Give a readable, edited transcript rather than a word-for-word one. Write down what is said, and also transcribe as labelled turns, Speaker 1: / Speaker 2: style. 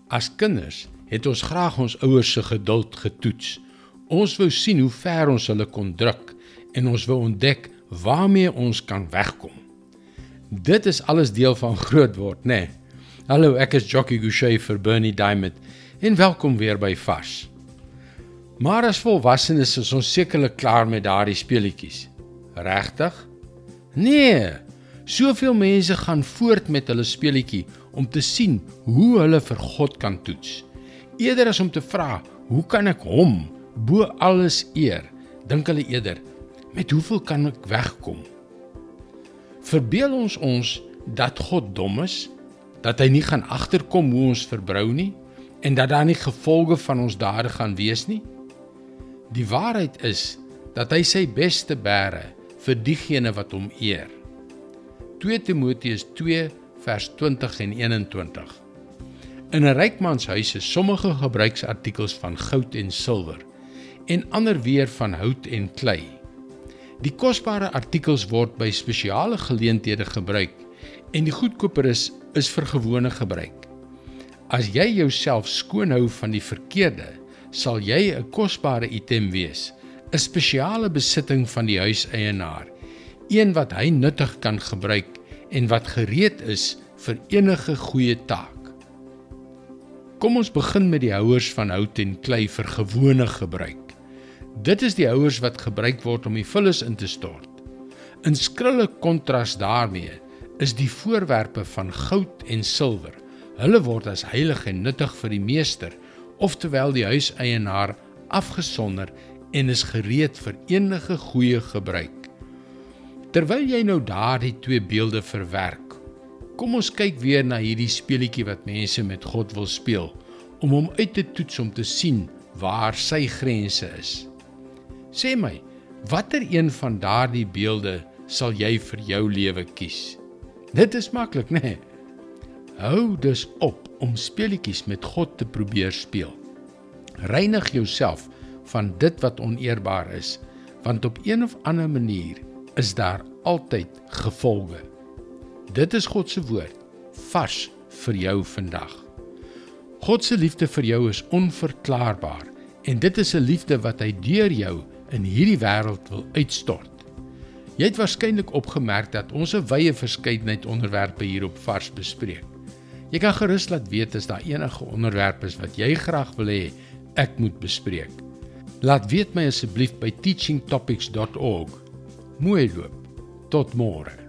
Speaker 1: As kinders het ons graag ons ouers se geduld getoets. Ons wou sien hoe ver ons hulle kon druk en ons wou ontdek waarmee ons kan wegkom. Dit is alles deel van groot word, né? Hallo, ek is Jockey Gouchee vir Bernie Diamond en welkom weer by Vars. Maar as volwassenes is ons sekerlik klaar met daardie speletjies. Regtig? Nee, soveel mense gaan voort met hulle speletjie om te sien hoe hulle vir God kan toets. Eerder as om te vra, hoe kan ek hom bo alles eer, dink hulle eerder, met hoeveel kan ek wegkom? Verbeel ons dat God dom is, dat hy nie gaan agterkom hoe ons verbrou nie, en dat daar nie gevolge van ons dade gaan wees nie? Die waarheid is, dat hy sy beste bære vir diegene wat hom eer. 2 Timoteus 2 vers 20 en 21. In 'n ryk mans huis is sommige gebruiksartikels van goud en silwer, en ander weer van hout en klei. Die kosbare artikels word by spesiale geleenthede gebruik, en die goedkoper is vir gewone gebruik. As jy jouself skoon hou van die verkeerde, sal jy 'n kosbare item wees, 'n spesiale besitting van die huiseienaar, een wat hy nuttig kan gebruik en wat gereed is vir enige goeie taak. Kom ons begin met die houers van hout en klei vir gewone gebruik. Dit is die houers wat gebruik word om die vullis in te stort. In skrille kontras daarmee is die voorwerpe van goud en silwer. Hulle word as heilig en nuttig vir die meester, oftewel die huiseienaar, afgesonder en is gereed vir enige goeie gebruik. Terwyl jy nou daardie 2 beelde verwerk, kom ons kyk weer na hierdie speletjie wat mense met God wil speel, om hom uit te toets om te sien waar sy grense is. Sê my, watter een van daardie beelde sal jy vir jou lewe kies? Dit is maklik, né? Hou dus op om speletjies met God te probeer speel. Reinig jouself van dit wat oneerbaar is, want op een of ander manier is daar altyd gevolge. Dit is God se woord, vars vir jou vandag. God se liefde vir jou is onverklaarbaar, en dit is 'n liefde wat hy deur jou in hierdie wêreld wil uitstort. Jy het waarskynlik opgemerk dat ons 'n wye verskeidenheid onderwerpe hier op Vars bespreek. Jy kan gerus laat weet as daar enige onderwerp is wat jy graag wil hê ek moet bespreek. Laat weet my asseblief by teachingtopics.org. Mooi loop. Tot môre.